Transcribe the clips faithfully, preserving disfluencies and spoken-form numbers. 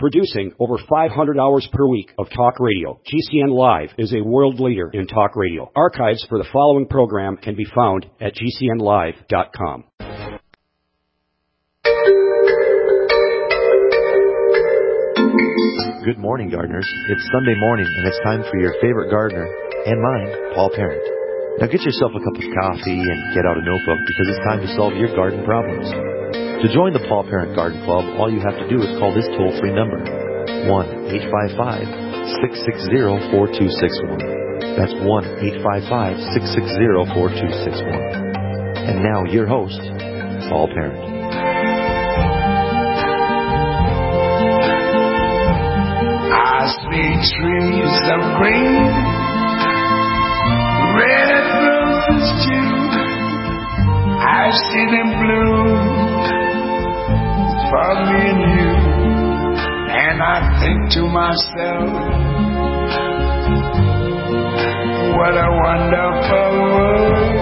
Producing over five hundred hours per week of talk radio, G C N Live is a world leader in talk radio. Archives for the following program can be found at G C N live dot com. Good morning, gardeners. It's Sunday morning, and it's time for your favorite gardener, and mine, Paul Parent. Now get yourself a cup of coffee and get out a notebook, because it's time to solve your garden problems. To join the Paul Parent Garden Club, all you have to do is call this toll-free number, one eight five five, six six zero, four two six one. That's one eight five five, six six zero, four two six one. And now, your host, Paul Parent. I see trees of green, red roses too. I see them bloom for me and you. And I think to myself, what a wonderful world.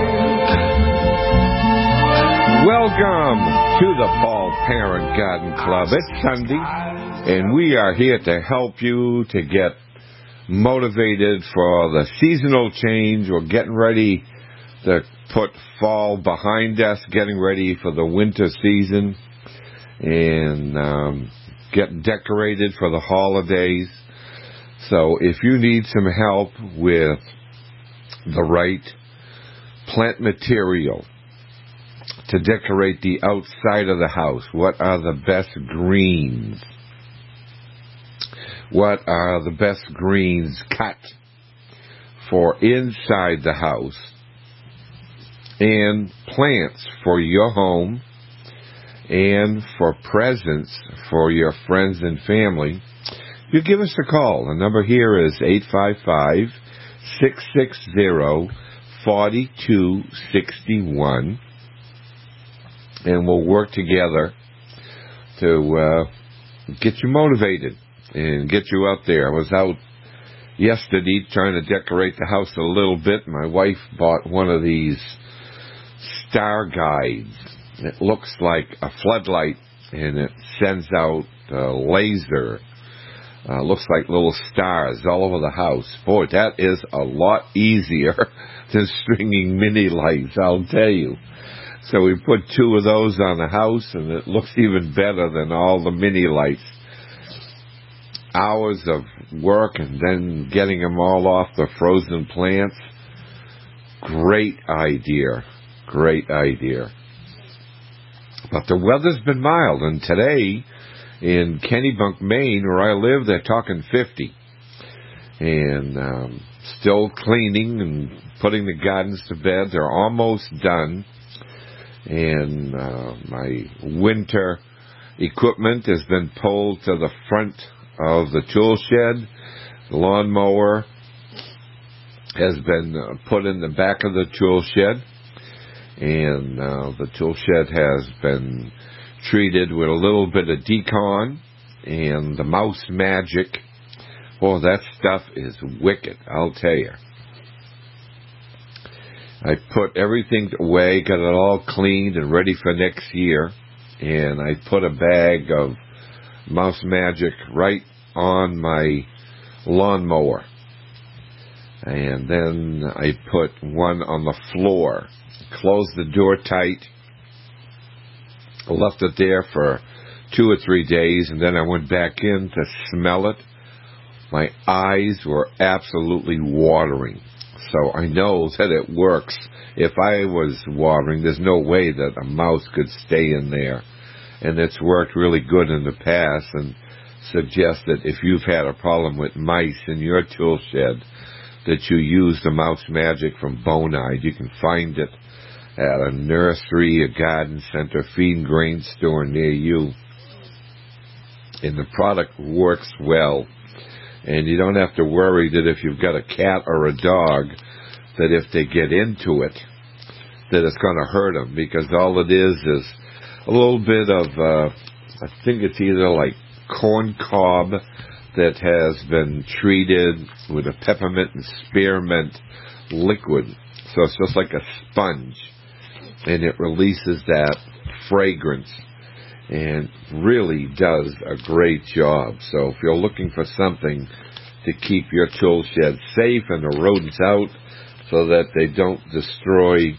Welcome to the Paul Parent Garden Club. It's Sunday, and we are here to help you to get motivated for the seasonal change. We're getting ready to put fall behind us, getting ready for the winter season, and um, get decorated for the holidays. So if you need some help with the right plant material to decorate the outside of the house, what are the best greens? What are the best greens cut for inside the house, and plants for your home and for presents for your friends and family? You give us a call. The number here is eight five five, six six zero, four two six one, and we'll work together to uh, get you motivated and get you out there. I was out yesterday trying to decorate the house a little bit. My wife bought one of these star guides. It looks like a floodlight, and it sends out a laser. Uh, looks like little stars all over the house. Boy, that is a lot easier than stringing mini lights, I'll tell you. So we put two of those on the house, and it looks even better than all the mini lights. Hours of work and then getting them all off the frozen plants. Great idea. Great idea. But the weather's been mild, and today in Kennebunk, Maine, where I live, they're talking fifty. And um, still cleaning and putting the gardens to bed. They're almost done. And uh, my winter equipment has been pulled to the front of the tool shed. The lawnmower has been uh, put in the back of the tool shed, and uh, the tool shed has been treated with a little bit of decon and the Mouse Magic. Oh, that stuff is wicked, I'll tell you. I put everything away, got it all cleaned and ready for next year, and I put a bag of Mouse Magic right on my lawnmower. And then I put one on the floor, closed the door tight, left it there for two or three days, and then I went back in to smell it. My eyes were absolutely watering. So I know that it works. If I was watering, there's no way that a mouse could stay in there. And it's worked really good in the past, and suggest that if you've had a problem with mice in your tool shed, that you use the Mouse Magic from Bonide. You can find it at a nursery, a garden center, feed and grain store near you. And the product works well. And you don't have to worry that if you've got a cat or a dog, that if they get into it, that it's going to hurt them. Because all it is is a little bit of, uh, I think it's either like corn cob that has been treated with a peppermint and spearmint liquid. So it's just like a sponge. And it releases that fragrance. and really does a great job. So if you're looking for something to keep your tool shed safe and the rodents out so that they don't destroy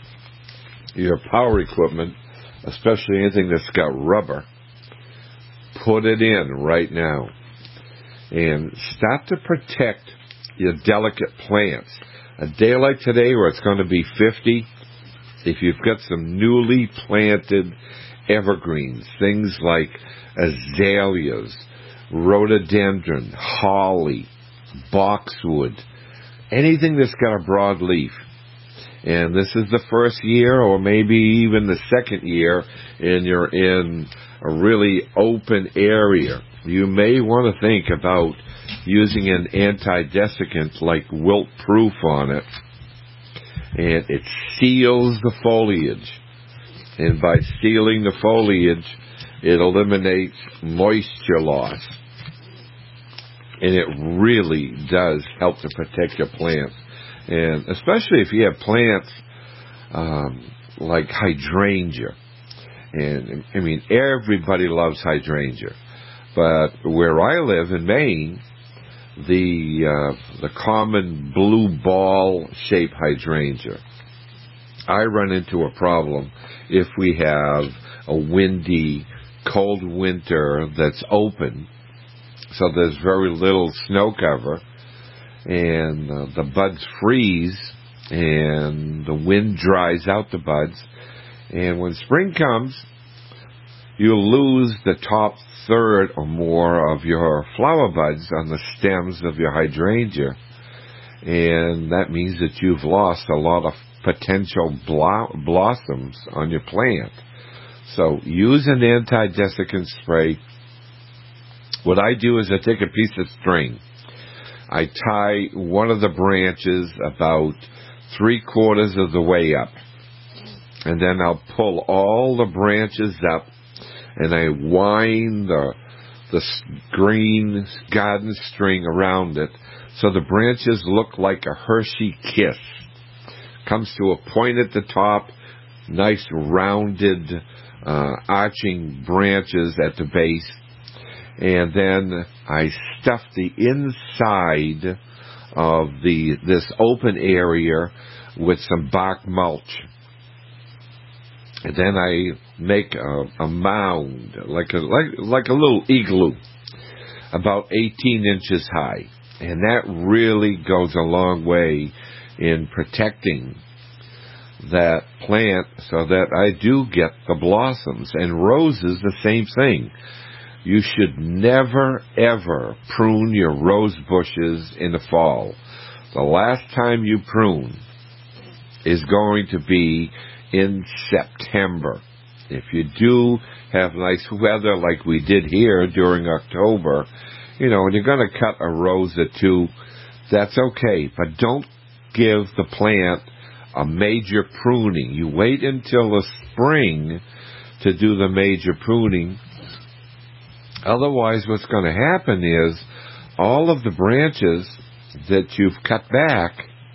your power equipment, especially anything that's got rubber, put it in right now. And start to protect your delicate plants. A day like today where it's going to be fifty, if you've got some newly planted evergreens, things like azaleas, rhododendron, holly, boxwood, anything that's got a broad leaf, and this is the first year or maybe even the second year and you're in a really open area, you may want to think about using an anti-desiccant like Wilt Proof on it, and it seals the foliage. And by sealing the foliage, it eliminates moisture loss. And it really does help to protect your plants. And especially if you have plants um, like hydrangea. And, I mean, everybody loves hydrangea. But where I live in Maine, the uh, the common blue ball-shaped hydrangea, I run into a problem if we have a windy, cold winter that's open, so there's very little snow cover, and uh, the buds freeze, and the wind dries out the buds, and when spring comes, you lose the top third or more of your flower buds on the stems of your hydrangea, and that means that you've lost a lot of potential blo- blossoms on your plant. So use an anti-desiccant spray. What I do is I take a piece of string, I tie one of the branches about three quarters of the way up, and then I'll pull all the branches up, and I wind the the green garden string around it so the branches look like a Hershey kiss. Comes to a point at the top, nice rounded uh, arching branches at the base, and then I stuff the inside of the this open area with some bark mulch. And then I make a, a mound, like a like like a little igloo, about eighteen inches high, and that really goes a long way in protecting that plant so that I do get the blossoms. And roses, the same thing. You should never, ever prune your rose bushes in the fall. The last time you prune is going to be in September. If you do have nice weather like we did here during October, you know, and you're going to cut a rose or two, that's okay. But don't give the plant a major pruning. You wait until the spring to do the major pruning. Otherwise, what's going to happen is all of the branches that you've cut back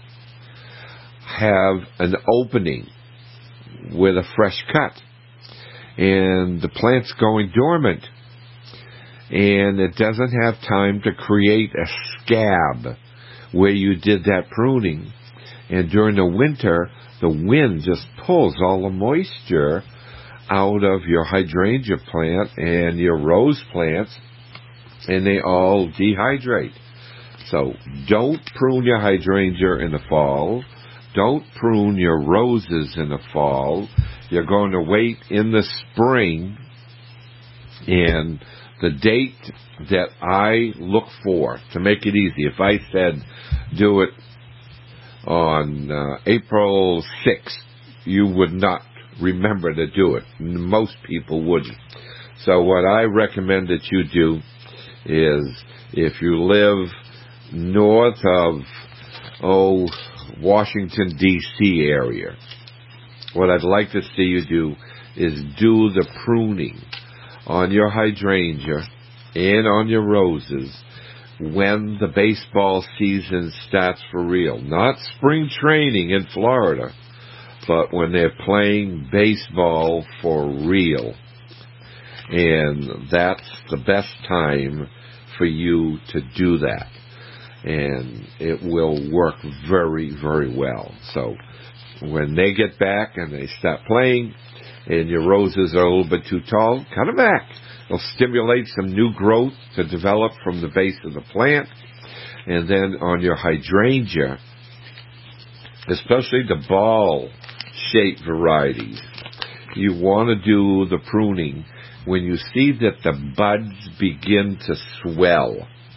have an opening with a fresh cut, and the plant's going dormant, and it doesn't have time to create a scab where you did that pruning. And during the winter, the wind just pulls all the moisture out of your hydrangea plant and your rose plants, and they all dehydrate. So don't prune your hydrangea in the fall. Don't prune your roses in the fall. You're going to wait in the spring, and the date that I look for to make it easy, if I said do it on uh, April sixth, you would not remember to do it. Most people wouldn't. So what I recommend that you do is, if you live north of, oh, Washington, D C area, what I'd like to see you do is do the pruning on your hydrangea and on your roses when the baseball season starts for real. Not spring training in Florida, but when they're playing baseball for real. And that's the best time for you to do that. And it will work very, very well. So when they get back and they start playing and your roses are a little bit too tall, cut them back. It'll stimulate some new growth to develop from the base of the plant. And then on your hydrangea, especially the ball-shaped varieties, you want to do the pruning when you see that the buds begin to swell.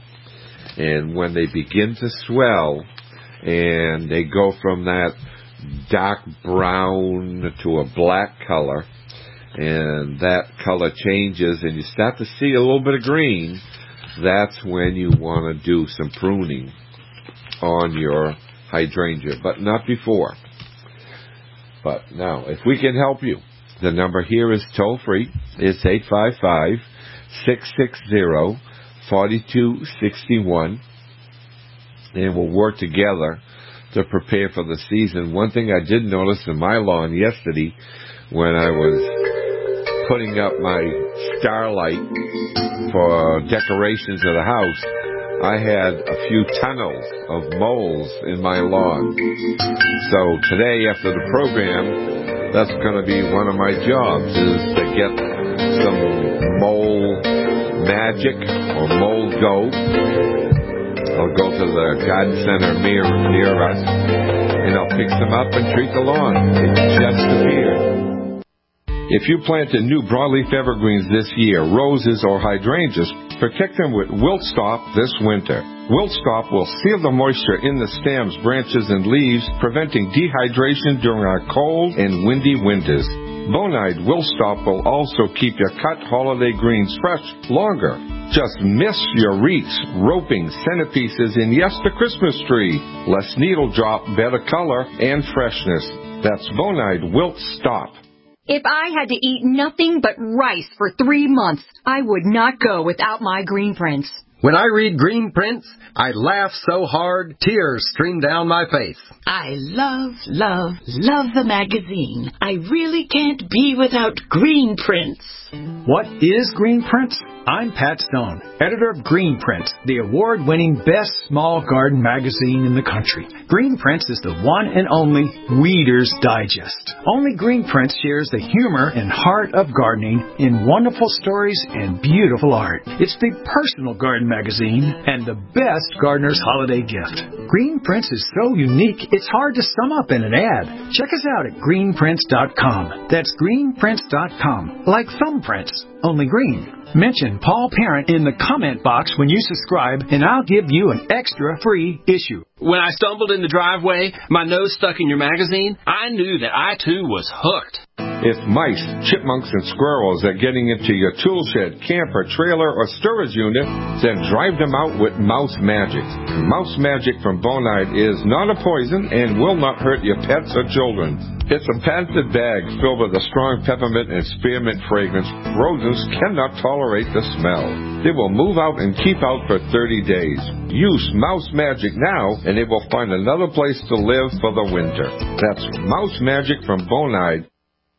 And when they begin to swell and they go from that dark brown to a black color, and that color changes and you start to see a little bit of green, that's when you want to do some pruning on your hydrangea, but not before. But now, if we can help you, the number here is toll-free. It's eight five five, six six zero, four two six one, and we'll work together to prepare for the season. One thing I did notice in my lawn yesterday when I was putting up my starlight for decorations of the house, I had a few tunnels of moles in my lawn. So today, after the program, that's going to be one of my jobs, is to get some mole magic or mole go. I'll go to the garden center near, near us, and I'll pick some up and treat the lawn. It just appeared. If you planted new broadleaf evergreens this year, roses or hydrangeas, protect them with Wilt Stop this winter. Wilt Stop will seal the moisture in the stems, branches, and leaves, preventing dehydration during our cold and windy winters. Bonide Wilt Stop will also keep your cut holiday greens fresh longer. Just miss your wreaths, roping, centerpieces, and yes, the Christmas tree. Less needle drop, better color, and freshness. That's Bonide Wilt Stop. If I had to eat nothing but rice for three months, I would not go without my Green Prints. When I read Green Prints, I laugh so hard, tears stream down my face. I love, love, love the magazine. I really can't be without Green Prints. What is Green Prints? I'm Pat Stone, editor of Green Prints, the award-winning best small garden magazine in the country. Green Prints is the one and only Weeder's Digest. Only Green Prints shares the humor and heart of gardening in wonderful stories and beautiful art. It's the personal garden magazine and the best gardener's holiday gift. Green Prints is so unique, it's hard to sum up in an ad. Check us out at green prints dot com. That's green prints dot com. Like thumbprints, only green. Mention Paul Parent in the comment box when you subscribe, and I'll give you an extra free issue. When I stumbled in the driveway, my nose stuck in your magazine, I knew that I, too, was hooked. If mice, chipmunks, and squirrels are getting into your tool shed, camper, trailer, or storage unit, then drive them out with Mouse Magic. Mouse Magic from Bonide is not a poison and will not hurt your pets or children. It's a patented bag filled with a strong peppermint and spearmint fragrance. Rodents cannot tolerate the smell. They will move out and keep out for thirty days. Use Mouse Magic now, and they will find another place to live for the winter. That's Mouse Magic from Bonide.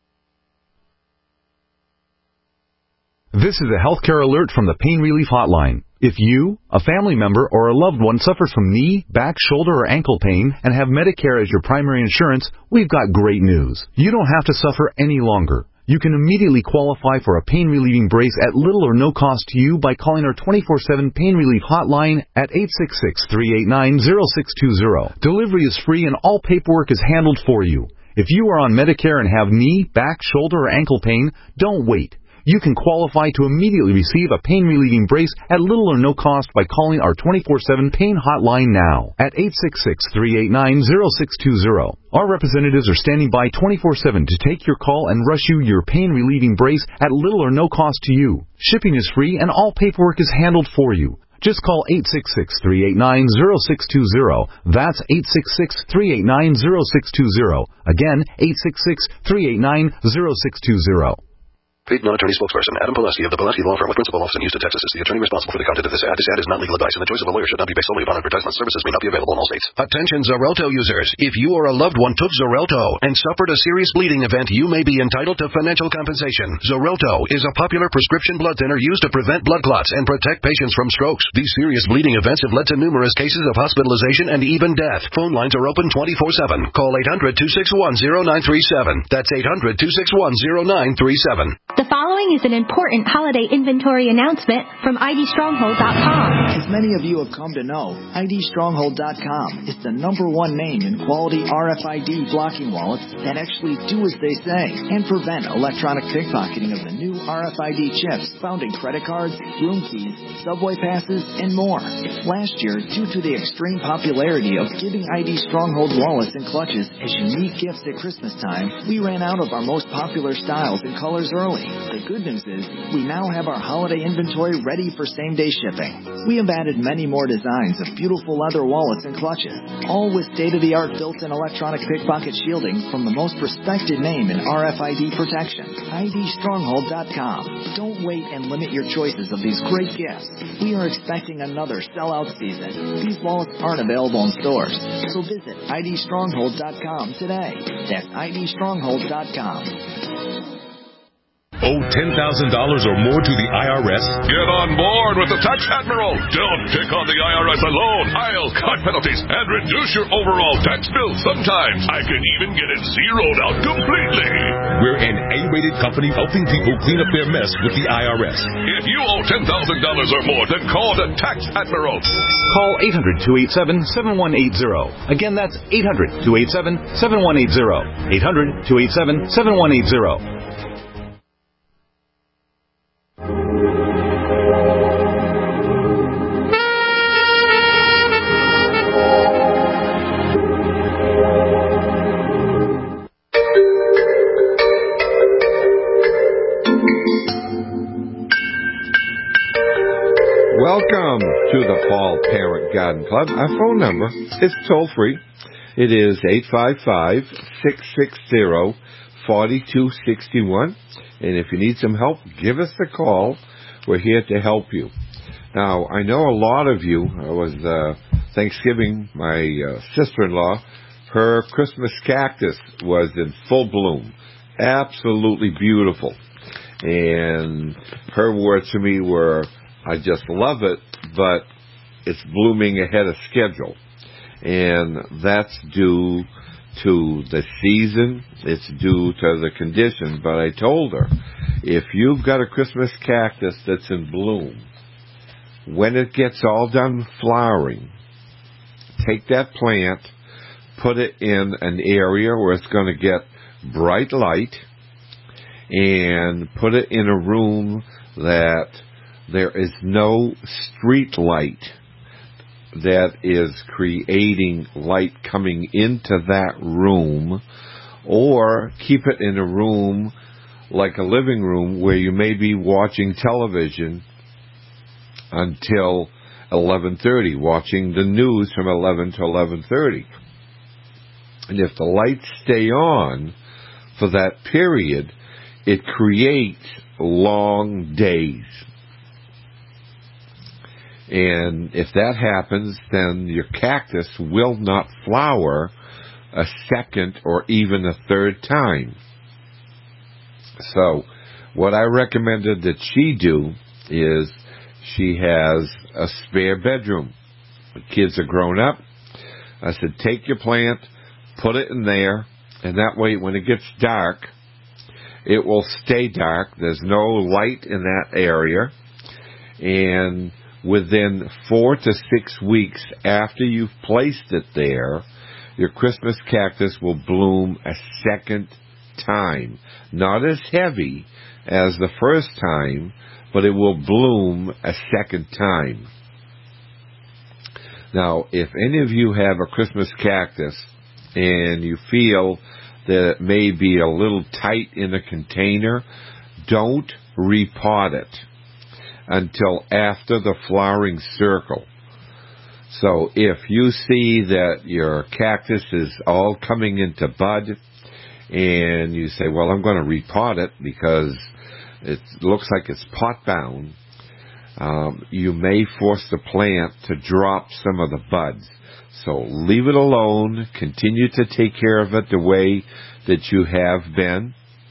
This is a healthcare alert from the Pain Relief Hotline. If you, a family member, or a loved one suffers from knee, back, shoulder, or ankle pain and have Medicare as your primary insurance, we've got great news. You don't have to suffer any longer. You can immediately qualify for a pain-relieving brace at little or no cost to you by calling our twenty-four seven Pain Relief Hotline at eight six six, three eight nine, zero six two zero. Delivery is free and all paperwork is handled for you. If you are on Medicare and have knee, back, shoulder, or ankle pain, don't wait. You can qualify to immediately receive a pain-relieving brace at little or no cost by calling our twenty-four seven Pain Hotline now at eight six six, three eight nine, zero six two zero. Our representatives are standing by twenty-four seven to take your call and rush you your pain-relieving brace at little or no cost to you. Shipping is free and all paperwork is handled for you. Just call eight six six, three eight nine, zero six two zero. That's eight six six, three eight nine, zero six two zero. Again, eight six six, three eight nine, zero six two zero. Paid non-attorney spokesperson Adam Pulaski of the Pulaski Law Firm with principal office in Houston, Texas is the attorney responsible for the content of this ad. This ad is not legal advice, and the choice of a lawyer should not be based solely upon advertisement. Services may not be available in all states. Attention Xarelto users. If you or a loved one took Xarelto and suffered a serious bleeding event, you may be entitled to financial compensation. Xarelto is a popular prescription blood thinner used to prevent blood clots and protect patients from strokes. These serious bleeding events have led to numerous cases of hospitalization and even death. Phone lines are open twenty-four seven. Call eight hundred, two six one, zero nine three seven. That's eight hundred, two six one, zero nine three seven. The following is an important holiday inventory announcement from I D Stronghold dot com. As many of you have come to know, I D Stronghold dot com is the number one name in quality R F I D blocking wallets that actually do as they say and prevent electronic pickpocketing of the new R F I D chips found in credit cards, room keys, subway passes, and more. Last year, due to the extreme popularity of giving I D Stronghold wallets and clutches as unique gifts at Christmas time, we ran out of our most popular styles and colors early. The good news is we now have our holiday inventory ready for same-day shipping. We have added many more designs of beautiful leather wallets and clutches, all with state-of-the-art built-in electronic pickpocket shielding from the most respected name in R F I D protection, I D Stronghold dot com. Don't wait and limit your choices of these great gifts. We are expecting another sellout season. These wallets aren't available in stores, so visit I D Stronghold dot com today. That's I D Stronghold dot com. Owe ten thousand dollars or more to the I R S? Get on board with the Tax Admiral. Don't take on the I R S alone. I'll cut penalties and reduce your overall tax bill. Sometimes I can even get it zeroed out completely. We're an A-rated company helping people clean up their mess with the I R S. If you owe ten thousand dollars or more, then call the Tax Admiral. Call eight hundred, two eight seven, seven one eight zero. Again, that's eight hundred, two eight seven, seven one eight zero. eight hundred, two eight seven, seven one eight zero. Welcome to the Paul Parent Garden Club. Our phone number is toll free. It is eight five five, six six zero, four two six one. And if you need some help, give us a call. We're here to help you. Now, I know a lot of you, it was uh, Thanksgiving, my uh, sister-in-law, her Christmas cactus was in full bloom. Absolutely beautiful. And her words to me were, I just love it, but it's blooming ahead of schedule. And that's due to the season. It's due to the conditions. But I told her, if you've got a Christmas cactus that's in bloom, when it gets all done flowering, take that plant, put it in an area where it's going to get bright light, and put it in a room that there is no street light that is creating light coming into that room, or keep it in a room like a living room where you may be watching television until eleven thirty, watching the news from eleven to eleven thirty. And if the lights stay on for that period, it creates long days. And if that happens, then your cactus will not flower a second or even a third time. So what I recommended that she do is she has a spare bedroom. The kids are grown up. I said, take your plant, put it in there, and that way when it gets dark, it will stay dark. There's no light in that area. And within four to six weeks after you've placed it there, your Christmas cactus will bloom a second time. Not as heavy as the first time, but it will bloom a second time. Now, if any of you have a Christmas cactus and you feel that it may be a little tight in a container, don't repot it until after the flowering circle. So if you see that your cactus is all coming into bud and you say, well, I'm going to repot it because it looks like it's pot-bound, um, you may force the plant to drop some of the buds. So leave it alone. Continue to take care of it the way that you have been.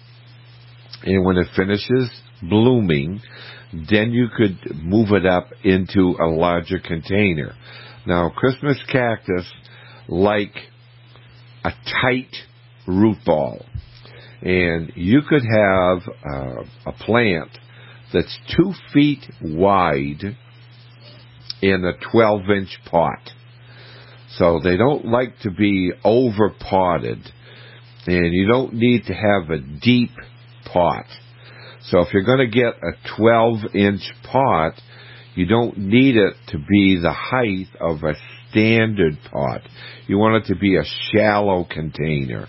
And when it finishes blooming, then you could move it up into a larger container. Now, Christmas cactus like a tight root ball. And you could have uh, a plant that's two feet wide in a twelve-inch pot. So they don't like to be over-potted, and you don't need to have a deep pot. So if you're going to get a twelve-inch pot, you don't need it to be the height of a standard pot. You want it to be a shallow container.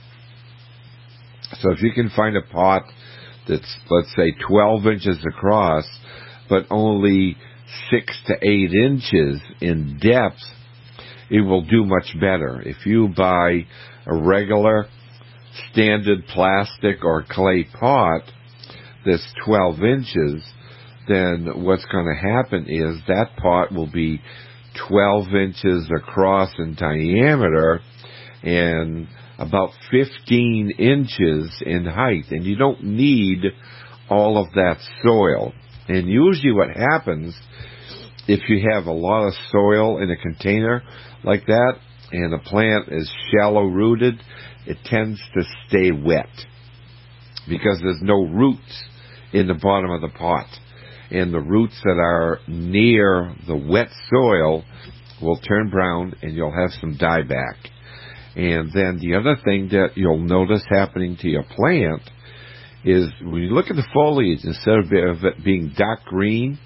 So if you can find a pot that's, let's say, twelve inches across, but only six to eight inches in depth, it will do much better. If you buy a regular standard plastic or clay pot that's twelve inches, then what's going to happen is that pot will be twelve inches across in diameter and about fifteen inches in height. And you don't need all of that soil. And usually what happens, if you have a lot of soil in a container like that, and the plant is shallow rooted, it tends to stay wet because there's no roots in the bottom of the pot. And the roots that are near the wet soil will turn brown and you'll have some dieback. And then the other thing that you'll notice happening to your plant is when you look at the foliage, instead of it being dark green,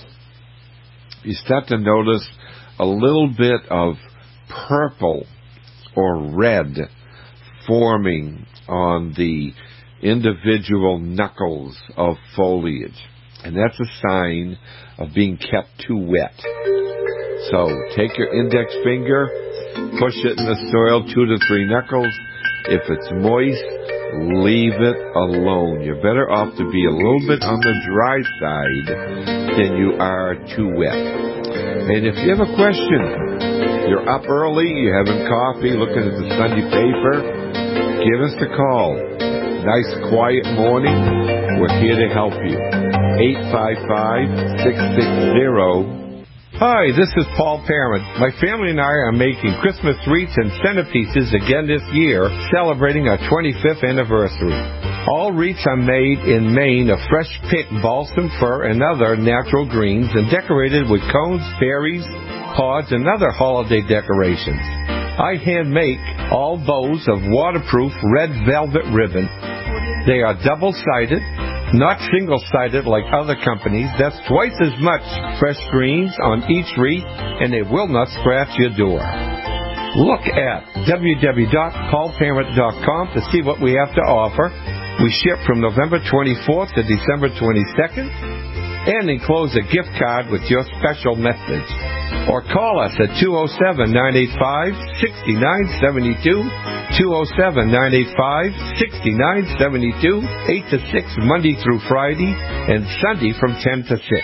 you start to notice a little bit of purple or red forming on the individual knuckles of foliage. And that's a sign of being kept too wet. So take your index finger, push it in the soil two to three knuckles. If it's moist, leave it alone. You're better off to be a little bit on the dry side than you are too wet. And if you have a question, you're up early, you're having coffee, looking at the Sunday paper, give us a call. Nice quiet morning. We're here to help you. eight five five, six six zero. Hi, this is Paul Parent. My family and I are making Christmas wreaths and centerpieces again this year, celebrating our twenty-fifth anniversary. All wreaths are made in Maine of fresh picked balsam fir and other natural greens and decorated with cones, berries, pods, and other holiday decorations. I hand make all bows of waterproof red velvet ribbon. They are double-sided, not single-sided like other companies. That's twice as much fresh greens on each wreath, and they will not scratch your door. Look at w w w dot paul parent dot com to see what we have to offer. We ship from November twenty-fourth to December twenty-second, and enclose a gift card with your special message. Or call us at two oh seven, nine eight five, six nine seven two, two oh seven, nine eight five, six nine seven two, eight to six Monday through Friday, and Sunday from ten to six.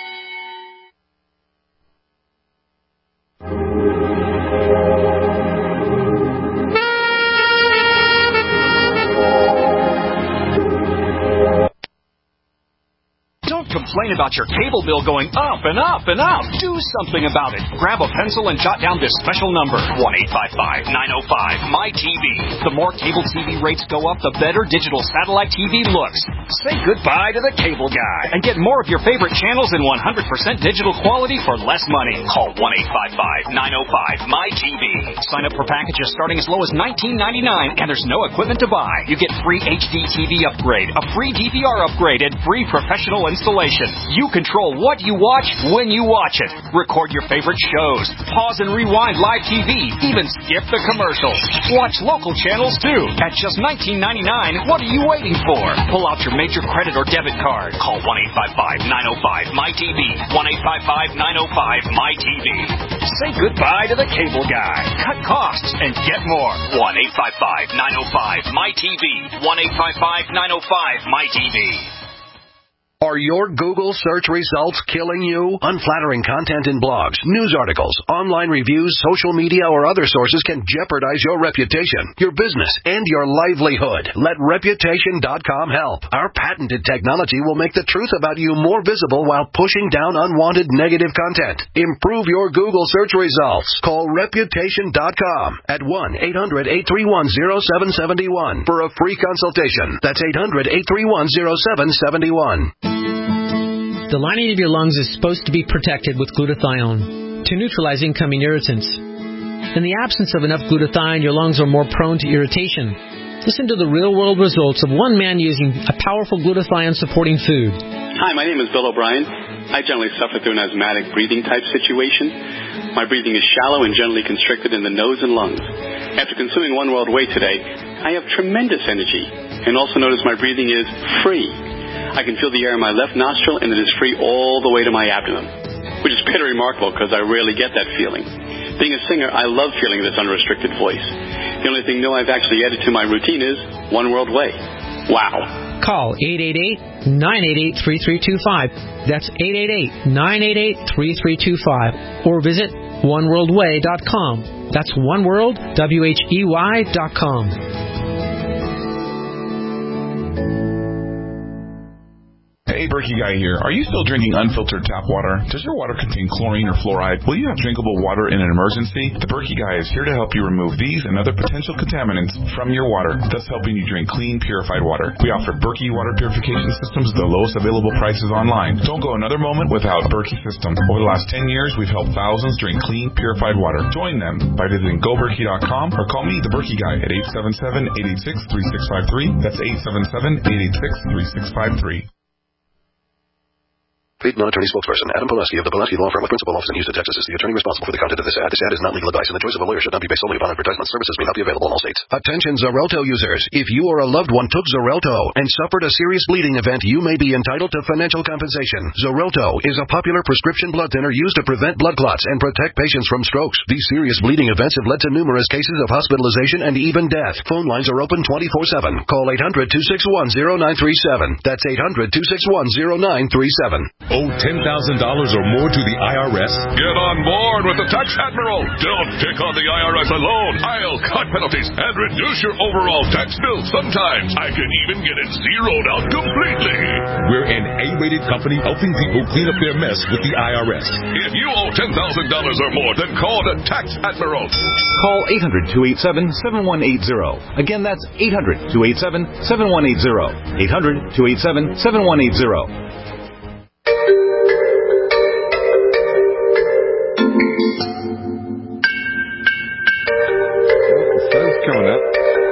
Complain about your cable bill going up and up and up. Do something about it. Grab a pencil and jot down this special number, one eight five five, nine oh five, M Y T V. The more cable T V rates go up, the better digital satellite T V looks. Say goodbye to the cable guy and get more of your favorite channels in one hundred percent digital quality for less money. Call one eight five five, nine oh five, M Y T V. Sign up for packages starting as low as nineteen ninety-nine, and there's no equipment to buy. You get free H D T V upgrade, a free D V R upgrade, and free professional installation. You control what you watch when you watch it. Record your favorite shows. Pause and rewind live T V. Even skip the commercials. Watch local channels too. At just nineteen ninety-nine, what are you waiting for? Pull out your major credit or debit card. Call one eight five five, nine oh five, M Y T V. one eight five five, nine oh five, M Y T V. Say goodbye to the cable guy. Cut costs and get more. one eight five five, nine oh five, M Y T V. one eight five five, nine oh five, M Y T V. Are your Google search results killing you? Unflattering content in blogs, news articles, online reviews, social media, or other sources can jeopardize your reputation, your business, and your livelihood. Let Reputation dot com help. Our patented technology will make the truth about you more visible while pushing down unwanted negative content. Improve your Google search results. Call Reputation dot com at one eight hundred eight three one zero seven seven one for a free consultation. That's eight hundred eight three one zero seven seven one. The lining of your lungs is supposed to be protected with glutathione to neutralize incoming irritants. In the absence of enough glutathione, your lungs are more prone to irritation. Listen to the real-world results of one man using a powerful glutathione-supporting food. Hi, my name is Bill O'Brien. I generally suffer through an asthmatic breathing type situation. My breathing is shallow and generally constricted in the nose and lungs. After consuming One World Whey today, I have tremendous energy and also notice my breathing is free. I can feel the air in my left nostril, and it is free all the way to my abdomen, which is pretty remarkable because I rarely get that feeling. Being a singer, I love feeling this unrestricted voice. The only thing new I've actually added to my routine is One World Whey. Wow. Call eight eight eight, nine eight eight, three three two five. That's eight eight eight, nine eight eight, three three two five. Or visit one world way dot com. That's oneworld, W H E Y dot com. Hey, Berkey Guy here. Are you still drinking unfiltered tap water? Does your water contain chlorine or fluoride? Will you have drinkable water in an emergency? The Berkey Guy is here to help you remove these and other potential contaminants from your water, thus helping you drink clean, purified water. We offer Berkey water purification systems at the lowest available prices online. Don't go another moment without Berkey system. Over the last ten years, we've helped thousands drink clean, purified water. Join them by visiting go berkey dot com or call me, the Berkey Guy, at eight seven seven, eight eight six, three six five three. That's eight seven seven, eight eight six, three six five three. Paid non-attorney spokesperson Adam Pulaski of the Pulaski Law Firm with principal office in Houston, Texas is the attorney responsible for the content of this ad. This ad is not legal advice, and the choice of a lawyer should not be based solely upon advertisement. Services may not be available in all states. Attention Xarelto users. If you or a loved one took Xarelto and suffered a serious bleeding event, you may be entitled to financial compensation. Xarelto is a popular prescription blood thinner used to prevent blood clots and protect patients from strokes. These serious bleeding events have led to numerous cases of hospitalization and even death. Phone lines are open twenty-four seven. Call eight hundred, two six one, zero nine three seven. That's eight hundred, two six one, zero nine three seven. Owe ten thousand dollars or more to the I R S? Get on board with the Tax Admiral. Don't take on the I R S alone. I'll cut penalties and reduce your overall tax bill. Sometimes I can even get it zeroed out completely. We're an A-rated company helping people clean up their mess with the I R S. If you owe ten thousand dollars or more, then call the Tax Admiral. Call eight hundred, two eight seven, seven one eight zero. Again, that's eight hundred, two eight seven, seven one eight zero. eight hundred, two eight seven, seven one eight zero. Coming up.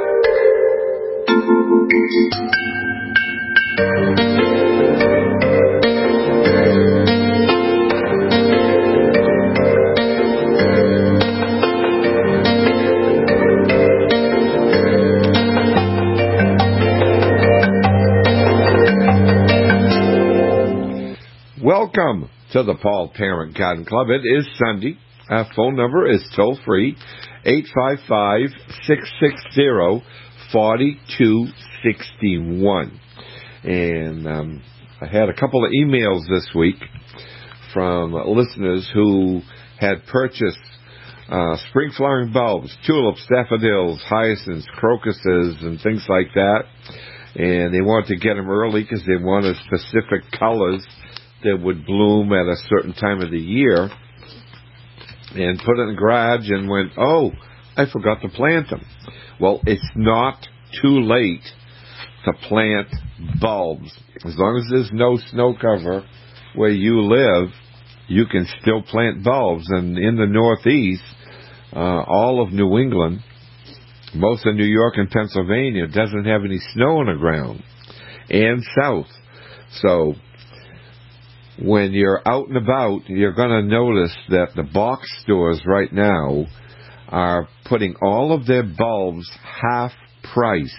Welcome to the Paul Parent Garden Club. It is Sunday. Our phone number is toll free, eight five five, six six zero, four two six one. And um, I had a couple of emails this week from listeners who had purchased uh, spring flowering bulbs, tulips, daffodils, hyacinths, crocuses, and things like that. And they wanted to get them early because they wanted specific colors that would bloom at a certain time of the year. And put it in the garage and went, oh, I forgot to plant them. Well, it's not too late to plant bulbs. As long as there's no snow cover where you live, you can still plant bulbs. And in the Northeast, uh, all of New England, most of New York and Pennsylvania doesn't have any snow on the ground. And south. So when you're out and about, you're going to notice that the box stores right now are putting all of their bulbs half price.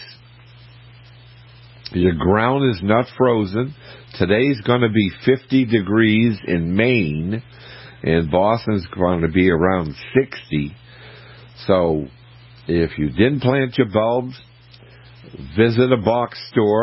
Your ground is not frozen. Today's going to be fifty degrees in Maine, and Boston's going to be around sixty. So if you didn't plant your bulbs, visit a box store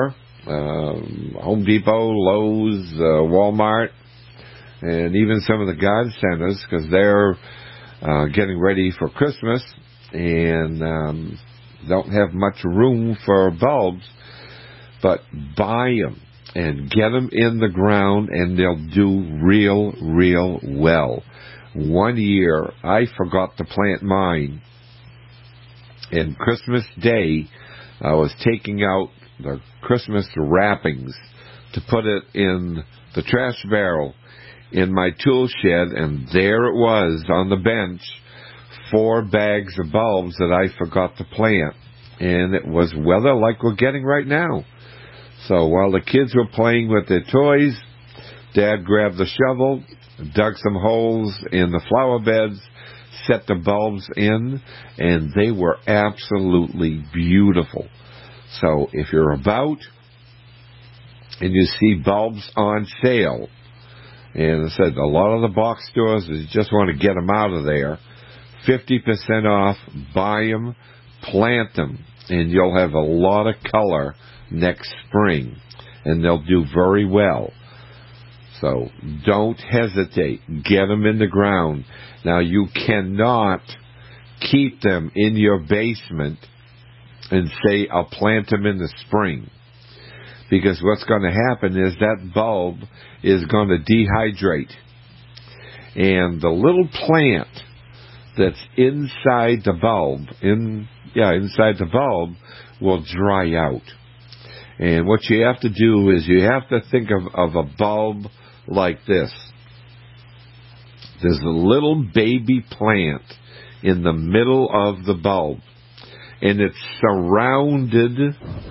um, Home Depot, Lowe's, uh, Walmart, and even some of the garden centers, because they're uh, getting ready for Christmas and um, don't have much room for bulbs. But buy them and get them in the ground, and they'll do real, real well. One year, I forgot to plant mine, and Christmas Day, I was taking out the Christmas wrappings to put it in the trash barrel in my tool shed, and there it was on the bench, four bags of bulbs that I forgot to plant. And it was weather like we're getting right now. So while the kids were playing with their toys, Dad grabbed the shovel, dug some holes in the flower beds, set the bulbs in, and they were absolutely beautiful. So if you're about and you see bulbs on sale, and I said a lot of the box stores just want to get them out of there, fifty percent off, buy them, plant them, and you'll have a lot of color next spring, and they'll do very well. So don't hesitate. Get them in the ground. Now, you cannot keep them in your basement and say, I'll plant them in the spring. Because what's going to happen is that bulb is going to dehydrate. And the little plant that's inside the bulb, in yeah, inside the bulb, will dry out. And what you have to do is you have to think of, of a bulb like this. There's a little baby plant in the middle of the bulb, and it's surrounded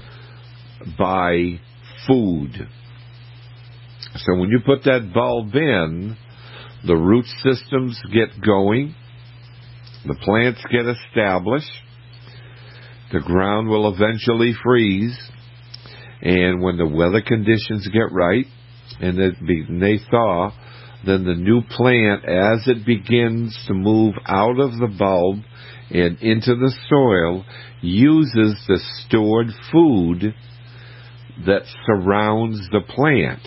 by food. So when you put that bulb in, the root systems get going, the plants get established, the ground will eventually freeze, and when the weather conditions get right and it be, they thaw, then the new plant, as it begins to move out of the bulb and into the soil, uses the stored food that surrounds the plant.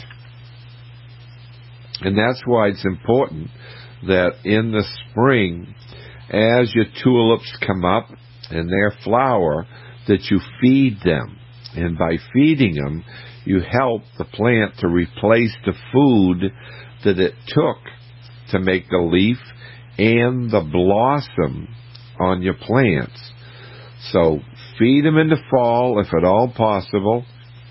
And that's why it's important that in the spring, as your tulips come up and their flower, that you feed them. And by feeding them, you help the plant to replace the food that it took to make the leaf and the blossom on your plants. So feed them in the fall, if at all possible.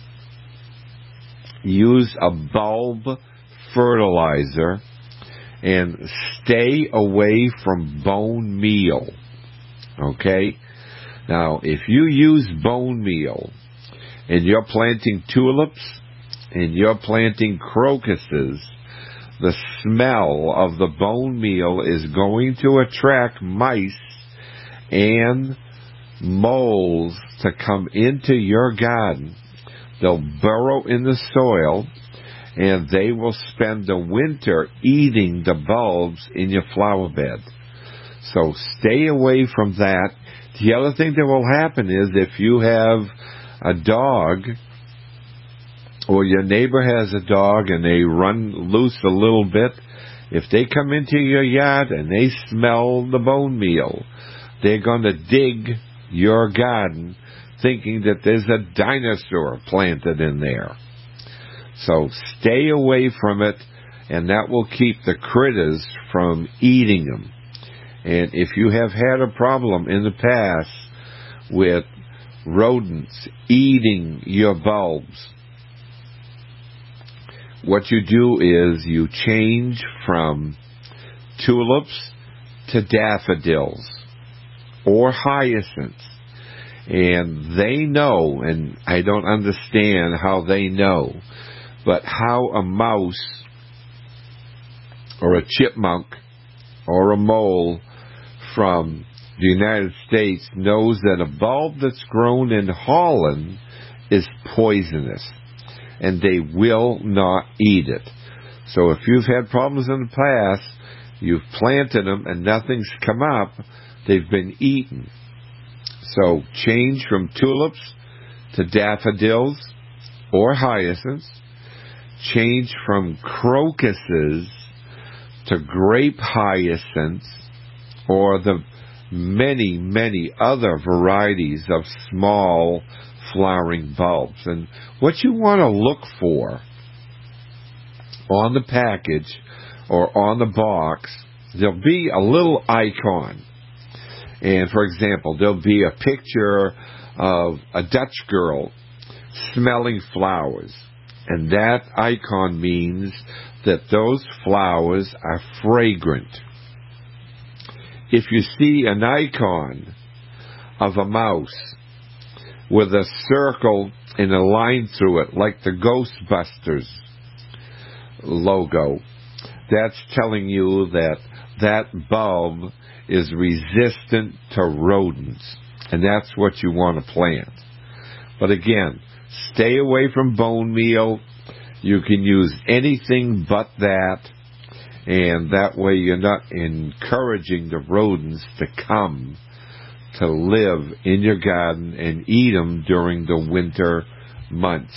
Use a bulb fertilizer, and stay away from bone meal. Okay? Now, if you use bone meal and you're planting tulips and you're planting crocuses, the smell of the bone meal is going to attract mice and moles to come into your garden. They'll burrow in the soil, and they will spend the winter eating the bulbs in your flower bed. So stay away from that. The other thing that will happen is if you have a dog, or your neighbor has a dog and they run loose a little bit, if they come into your yard and they smell the bone meal, they're going to dig your garden thinking that there's a dinosaur planted in there. So stay away from it, and that will keep the critters from eating them. And if you have had a problem in the past with rodents eating your bulbs, what you do is you change from tulips to daffodils or hyacinths. And they know, and I don't understand how they know, but how a mouse or a chipmunk or a mole from the United States knows that a bulb that's grown in Holland is poisonous, and they will not eat it. So if you've had problems in the past, you've planted them and nothing's come up, they've been eaten. So change from tulips to daffodils or hyacinths, change from crocuses to grape hyacinths, or the many, many other varieties of small flowering bulbs. And what you want to look for on the package or on the box, there'll be a little icon. And for example, there'll be a picture of a Dutch girl smelling flowers. And that icon means that those flowers are fragrant. If you see an icon of a mouse with a circle and a line through it, like the Ghostbusters logo, that's telling you that that bulb is resistant to rodents, and that's what you want to plant. But again, stay away from bone meal. You can use anything but that, and that way you're not encouraging the rodents to come to live in your garden and eat them during the winter months.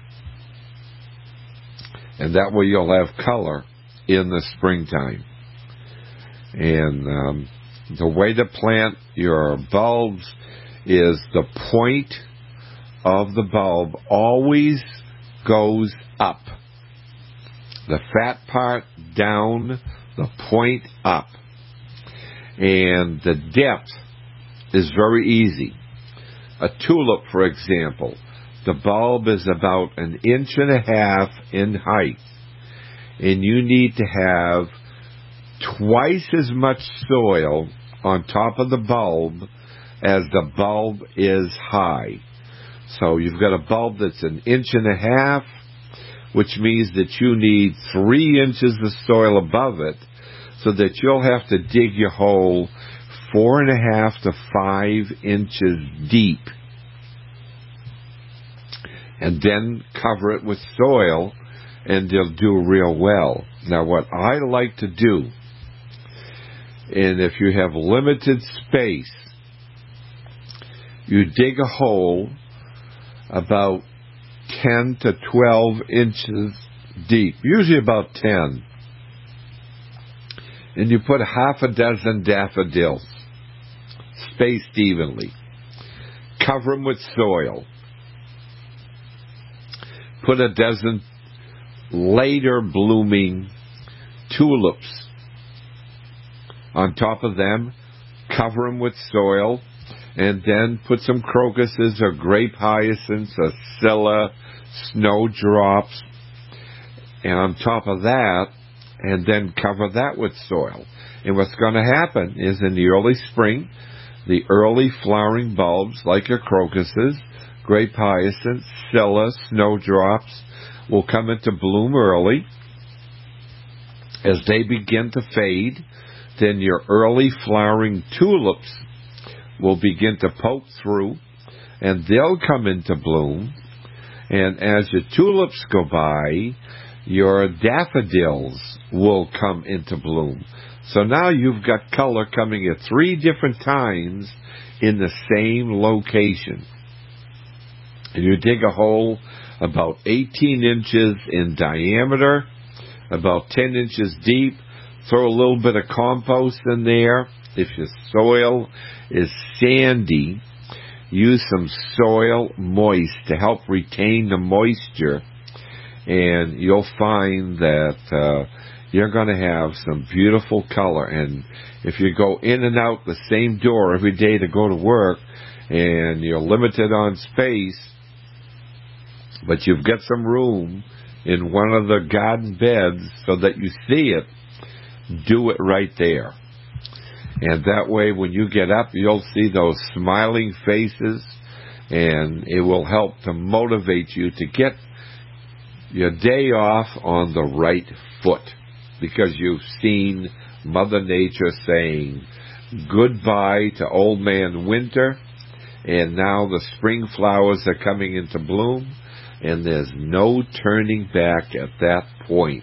And that way you'll have color in the springtime. And um, the way to plant your bulbs is the point of the bulb always goes up. The fat part down, the point up. And the depth is very easy. A tulip, for example, the bulb is about an inch and a half in height. And you need to have twice as much soil on top of the bulb as the bulb is high. So you've got a bulb that's an inch and a half, which means that you need three inches of soil above it, so that you'll have to dig your hole four and a half to five inches deep, and then cover it with soil, and they'll do real well. Now, what I like to do, and if you have limited space, you dig a hole about ten to twelve inches deep, usually about ten. And you put half a dozen daffodils, spaced evenly. Cover them with soil. Put a dozen later blooming tulips on top of them. Cover them with soil. And then put some crocuses or grape hyacinths or scilla, snowdrops, and on top of that, and then cover that with soil. And what's going to happen is in the early spring, the early flowering bulbs, like your crocuses, grape hyacinths, scilla, snowdrops, will come into bloom early. As they begin to fade, then your early flowering tulips will begin to poke through, and they'll come into bloom. And as your tulips go by, your daffodils will come into bloom. So now you've got color coming at three different times in the same location. And you dig a hole about eighteen inches in diameter, about ten inches deep. Throw a little bit of compost in there. If your soil is sandy, use some soil moist to help retain the moisture, and you'll find that uh, you're going to have some beautiful color. And if you go in and out the same door every day to go to work, and you're limited on space, but you've got some room in one of the garden beds so that you see it, do it right there. And that way, when you get up, you'll see those smiling faces, and it will help to motivate you to get your day off on the right foot, because you've seen Mother Nature saying goodbye to Old Man Winter, and now the spring flowers are coming into bloom, and there's no turning back at that point.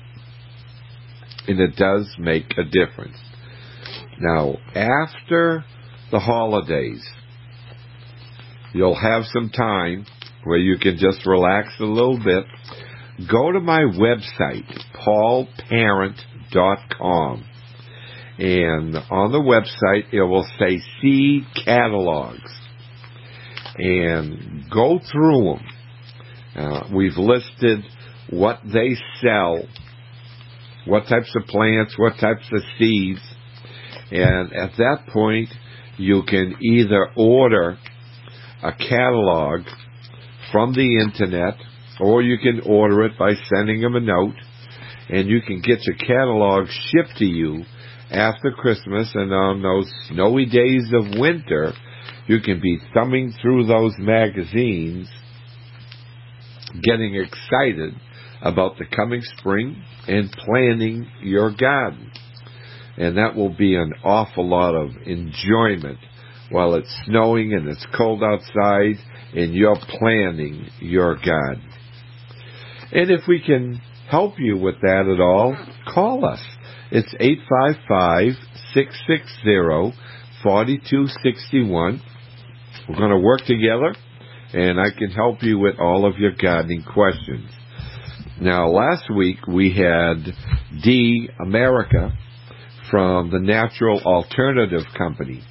And it does make a difference. Now, after the holidays, you'll have some time where you can just relax a little bit, go to my website, paul parent dot com. And on the website, it will say See Catalogs. And go through them. Uh, we've listed what they sell, what types of plants, what types of seeds. And at that point, you can either order a catalog from the internet, or you can order it by sending them a note, and you can get your catalog shipped to you after Christmas. And on those snowy days of winter, you can be thumbing through those magazines, getting excited about the coming spring and planning your garden. And that will be an awful lot of enjoyment while it's snowing and it's cold outside and you're planning your garden. And if we can help you with that at all, call us. It's eight five five, six six zero, four two six one. We're going to work together, and I can help you with all of your gardening questions. Now, last week we had Dee America from the Natural Alternative Company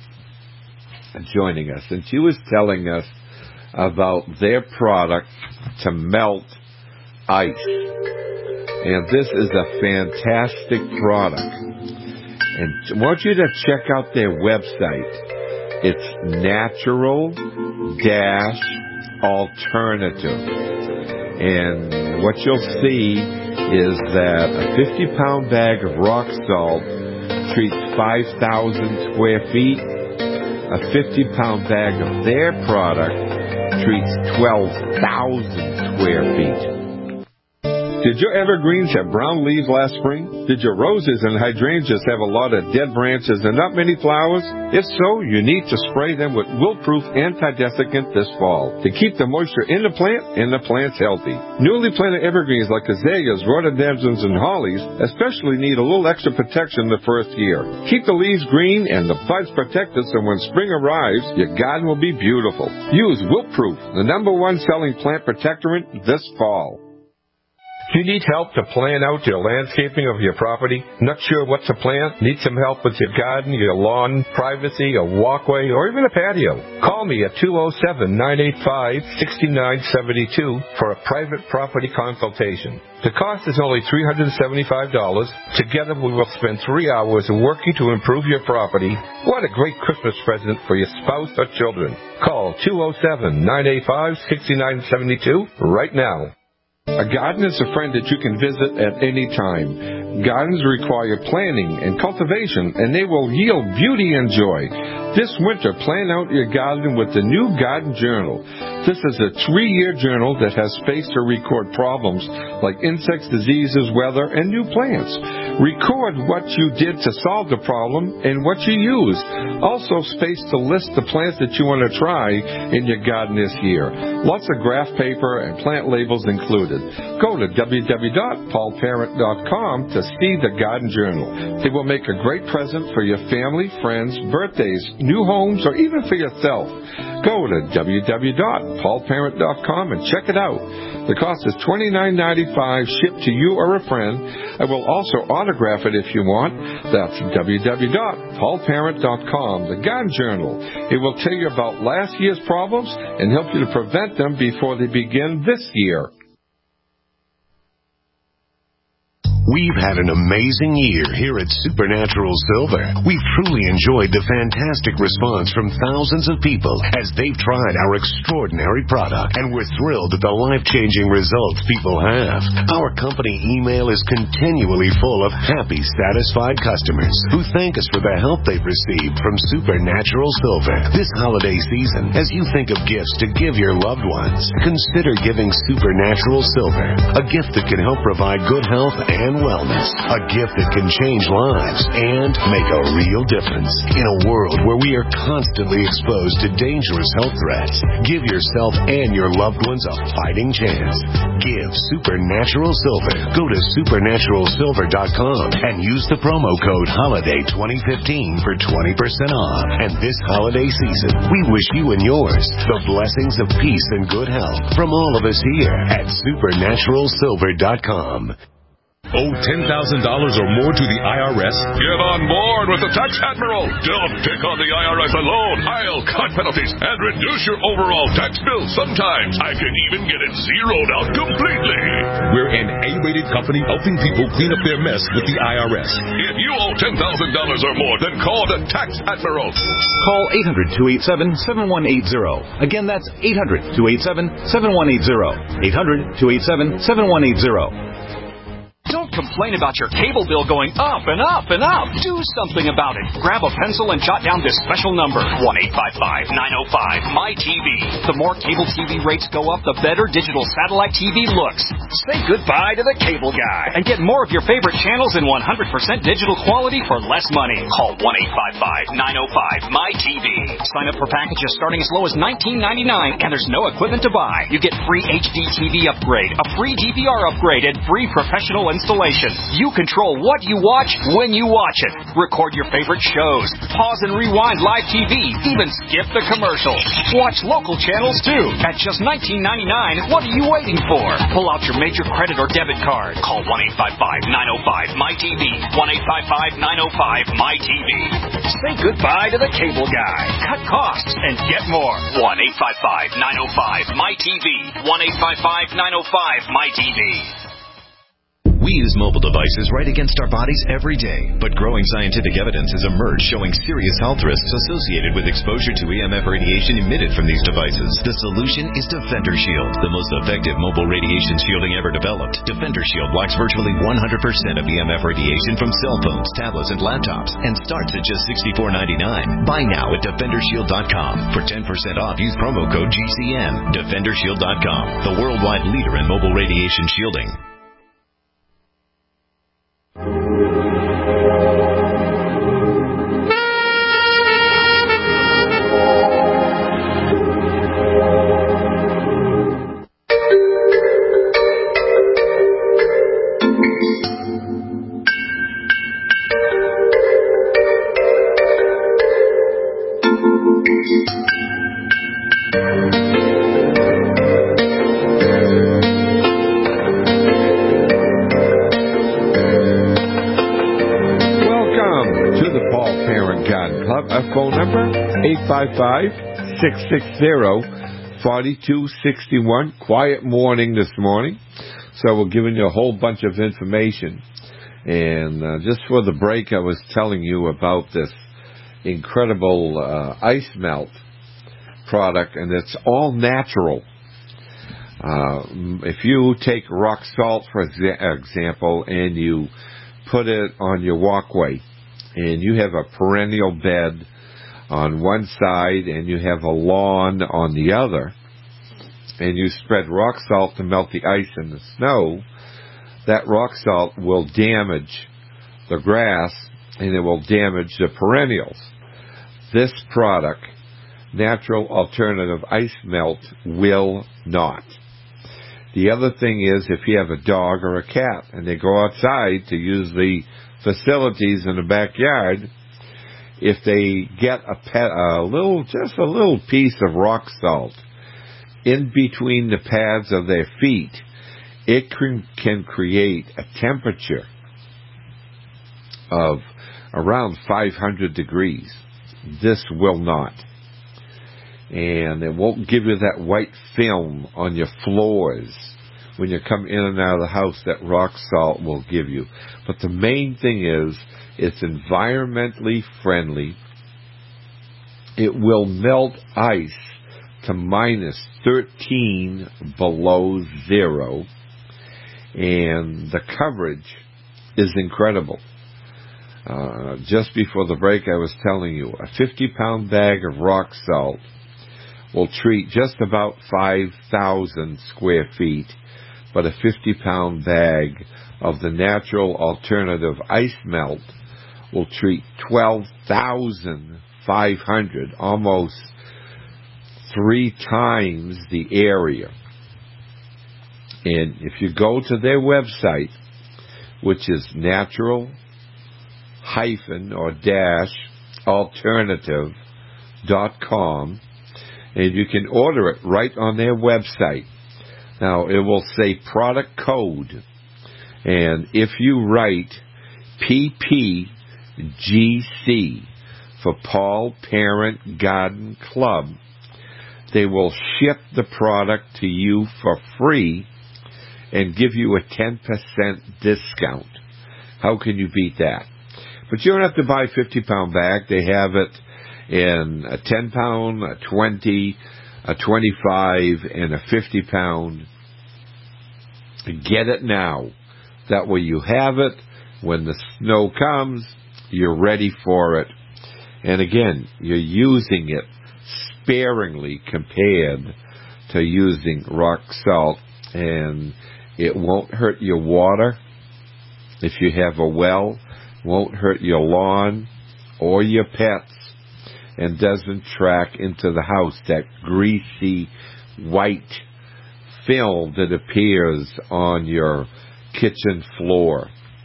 joining us, and she was telling us about their product to melt ice. And this is a fantastic product. And I want you to check out their website. It's Natural Dash Alternative. And what you'll see is that a fifty pound bag of rock salt treats five thousand square feet. A fifty pound bag of their product treats twelve thousand square feet. Did your evergreens have brown leaves last spring? Did your roses and hydrangeas have a lot of dead branches and not many flowers? If so, you need to spray them with Wilt-Proof Anti-Desiccant this fall to keep the moisture in the plant and the plants healthy. Newly planted evergreens like azaleas, rhododendrons, and hollies especially need a little extra protection the first year. Keep the leaves green and the buds protected so when spring arrives, your garden will be beautiful. Use Wilt-Proof, the number one selling plant protectorant this fall. Do you need help to plan out your landscaping of your property? Not sure what to plant? Need some help with your garden, your lawn, privacy, a walkway, or even a patio? Call me at two oh seven, nine eight five, six nine seven two for a private property consultation. The cost is only three hundred seventy-five dollars. Together we will spend three hours working to improve your property. What a great Christmas present for your spouse or children. Call two oh seven, nine eight five, six nine seven two right now. A garden is a friend that you can visit at any time. Gardens require planning and cultivation, and they will yield beauty and joy. This winter, plan out your garden with the new Garden Journal. This is a three-year journal that has space to record problems like insects, diseases, weather, and new plants. Record what you did to solve the problem and what you used. Also space to list the plants that you want to try in your garden this year. Lots of graph paper and plant labels included. Go to w w w dot paul parent dot com to see the Garden Journal. It will make a great present for your family, friends, birthdays, new homes, or even for yourself. Go to w w w dot paul parent dot com and check it out. The cost is twenty-nine ninety-five shipped to you or a friend. I will also autograph it if you want. That's w w w dot paul parent dot com, the Garden Journal. It will tell you about last year's problems and help you to prevent them before they begin this year. We've had an amazing year here at Supernatural Silver. We've truly enjoyed the fantastic response from thousands of people as they've tried our extraordinary product, and we're thrilled at the life-changing results people have. Our company email is continually full of happy, satisfied customers who thank us for the help they've received from Supernatural Silver. This holiday season, as you think of gifts to give your loved ones, consider giving Supernatural Silver, a gift that can help provide good health and and wellness, a gift that can change lives and make a real difference. In a world where we are constantly exposed to dangerous health threats, give yourself and your loved ones a fighting chance. Give Supernatural Silver. Go to supernatural silver dot com and use the promo code HOLIDAY twenty fifteen for twenty percent off. And this holiday season, we wish you and yours the blessings of peace and good health from all of us here at supernatural silver dot com. Owe ten thousand dollars or more to the I R S? Get on board with the Tax Admiral. Don't take on the I R S alone. I'll cut penalties and reduce your overall tax bill. Sometimes I can even get it zeroed out completely. We're an A-rated company helping people clean up their mess with the I R S. If you owe ten thousand dollars or more, then call the Tax Admiral. Call eight hundred, two eight seven, seven one eight zero. Again, that's eight hundred, two eight seven, seven one eight zero. eight hundred, two eight seven, seven one eight zero. Don't complain about your cable bill going up and up and up. Do something about it. Grab a pencil and jot down this special number, one eight five five, nine oh five, M Y T V. The more cable T V rates go up, the better digital satellite T V looks. Say goodbye to the cable guy and get more of your favorite channels in one hundred percent digital quality for less money. Call one eight five five, nine oh five, M Y T V. Sign up for packages starting as low as nineteen ninety-nine, and there's no equipment to buy. You get free H D T V upgrade, a free D V R upgrade, and free professional installation. You control what you watch when you watch it. Record your favorite shows. Pause and rewind live T V. Even skip the commercials. Watch local channels too. At just nineteen ninety-nine, what are you waiting for? Pull out your major credit or debit card. Call one eight five five, nine oh five, M Y T V. one eight five five, nine oh five, M Y T V. Say goodbye to the cable guy. Cut costs and get more. one eight five five, nine oh five, M Y T V. one eight five five, nine oh five, M Y T V. We use mobile devices right against our bodies every day, but growing scientific evidence has emerged showing serious health risks associated with exposure to E M F radiation emitted from these devices. The solution is Defender Shield, the most effective mobile radiation shielding ever developed. Defender Shield blocks virtually one hundred percent of E M F radiation from cell phones, tablets, and laptops, and starts at just sixty-four ninety-nine. Buy now at defender shield dot com. For ten percent off, use promo code G C N. defender shield dot com, the worldwide leader in mobile radiation shielding. eight five five, six six zero, four two six one. Quiet morning this morning. So we're giving you a whole bunch of information. And uh, just for the break, I was telling you about this incredible uh, ice melt product, and it's all natural. Uh, if you take rock salt, for example, and you put it on your walkway, and you have a perennial bed on one side and you have a lawn on the other, and you spread rock salt to melt the ice and the snow, that rock salt will damage the grass and it will damage the perennials. This product, Natural Alternative Ice Melt, will not. The other thing is, if you have a dog or a cat and they go outside to use the facilities in the backyard, if they get a, pet, a little, just a little piece of rock salt in between the pads of their feet, it can, can create a temperature of around five hundred degrees. This will not. And it won't give you that white film on your floors when you come in and out of the house that rock salt will give you. But the main thing is, it's environmentally friendly. It will melt ice to minus thirteen below zero. And the coverage is incredible. Uh, just before the break, I was telling you, a fifty pound bag of rock salt will treat just about five thousand square feet. but a fifty-pound bag of the natural alternative ice melt will treat twelve thousand five hundred, almost three times the area. And if you go to their website, which is natural hyphen or dash alternative dot com, and you can order it right on their website. Now, it will say product code, and if you write P P G C for Paul Parent Garden Club, they will ship the product to you for free and give you a ten percent discount. How can you beat that? But you don't have to buy a fifty-pound bag. They have it in a ten-pound, a twenty, a twenty-five, and a fifty-pound. Get it now. That way you have it. When the snow comes, you're ready for it. And again, you're using it sparingly compared to using rock salt, and it won't hurt your water if you have a well, won't hurt your lawn or your pets, and doesn't track into the house that greasy white film that appears on your kitchen floor.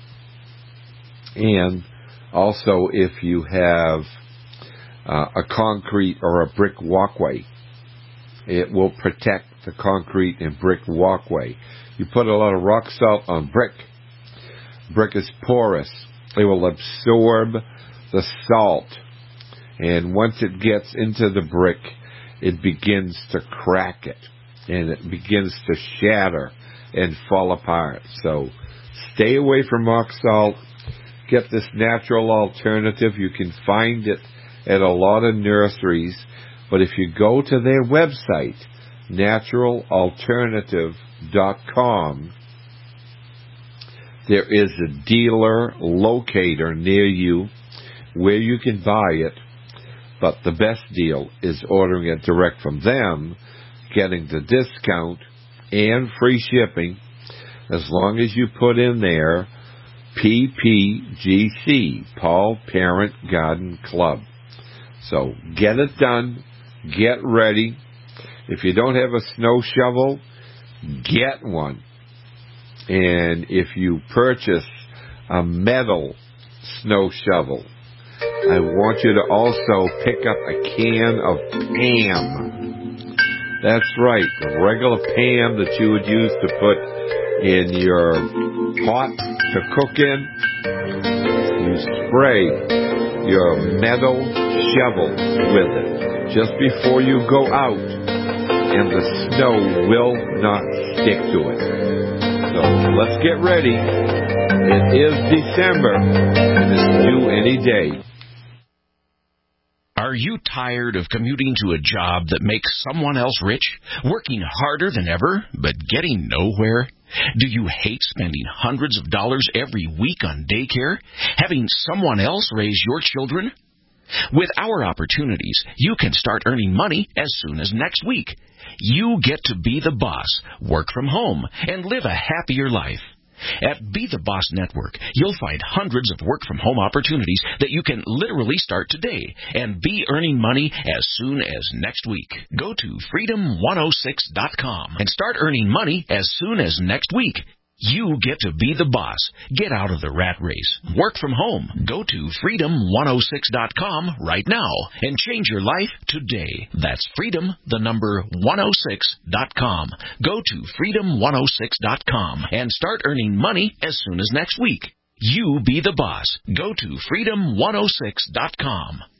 And also, if you have uh, a concrete or a brick walkway, it will protect the concrete and brick walkway. You put a lot of rock salt on brick. Brick is porous. It will absorb the salt. And once it gets into the brick, it begins to crack it. And it begins to shatter and fall apart. So stay away from rock salt. Get this natural alternative. You can find it at a lot of nurseries. But if you go to their website, natural alternative dot com, there is a dealer locator near you where you can buy it. But the best deal is ordering it direct from them, getting the discount and free shipping, as long as you put in there P P G C, Paul Parent Garden Club. So get it done. Get ready. If you don't have a snow shovel, get one. And if you purchase a metal snow shovel, I want you to also pick up a can of Pam. That's right, the regular Pam that you would use to put in your pot to cook in. You spray your metal shovel with it just before you go out, and the snow will not stick to it. So let's get ready. It is December, and it's due any day. Are you tired of commuting to a job that makes someone else rich, working harder than ever, but getting nowhere? Do you hate spending hundreds of dollars every week on daycare, having someone else raise your children? With our opportunities, you can start earning money as soon as next week. You get to be the boss, work from home, and live a happier life. At Be the Boss Network, you'll find hundreds of work-from-home opportunities that you can literally start today and be earning money as soon as next week. Go to freedom one oh six dot com and start earning money as soon as next week. You get to be the boss. Get out of the rat race. Work from home. Go to freedom one oh six dot com right now and change your life today. That's freedom, the number one oh six dot com. Go to freedom one oh six dot com and start earning money as soon as next week. You be the boss. Go to freedom one oh six dot com.